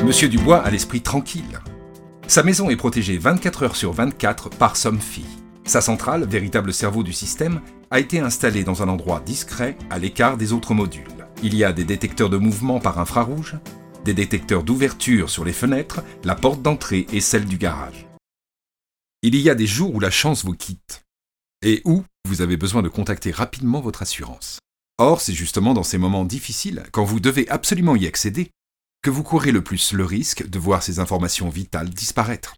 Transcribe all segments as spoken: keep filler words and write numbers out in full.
Monsieur Dubois a l'esprit tranquille. Sa maison est protégée vingt-quatre heures sur vingt-quatre par Somfy. Sa centrale, véritable cerveau du système, a été installée dans un endroit discret, à l'écart des autres modules. Il y a des détecteurs de mouvement par infrarouge, des détecteurs d'ouverture sur les fenêtres, la porte d'entrée et celle du garage. Il y a des jours où la chance vous quitte et où vous avez besoin de contacter rapidement votre assurance. Or, c'est justement dans ces moments difficiles, quand vous devez absolument y accéder, que vous courez le plus le risque de voir ces informations vitales disparaître.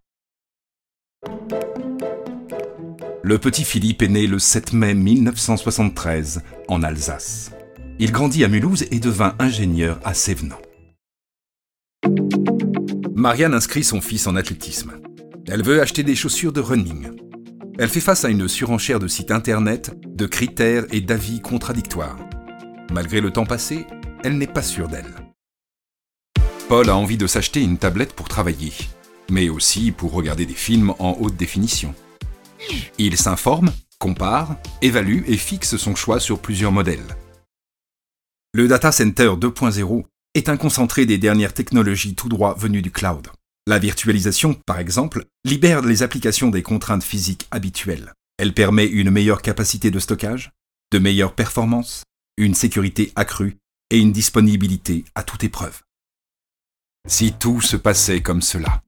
Le petit Philippe est né le sept mai mille neuf cent soixante-treize, en Alsace. Il grandit à Mulhouse et devint ingénieur à Sévenant. Marianne inscrit son fils en athlétisme. Elle veut acheter des chaussures de running. Elle fait face à une surenchère de sites internet, de critères et d'avis contradictoires. Malgré le temps passé, elle n'est pas sûre d'elle. Paul a envie de s'acheter une tablette pour travailler, mais aussi pour regarder des films en haute définition. Il s'informe, compare, évalue et fixe son choix sur plusieurs modèles. Le Data Center deux point zéro est un concentré des dernières technologies tout droit venues du cloud. La virtualisation, par exemple, libère les applications des contraintes physiques habituelles. Elle permet une meilleure capacité de stockage, de meilleures performances, une sécurité accrue et une disponibilité à toute épreuve. Si tout se passait comme cela.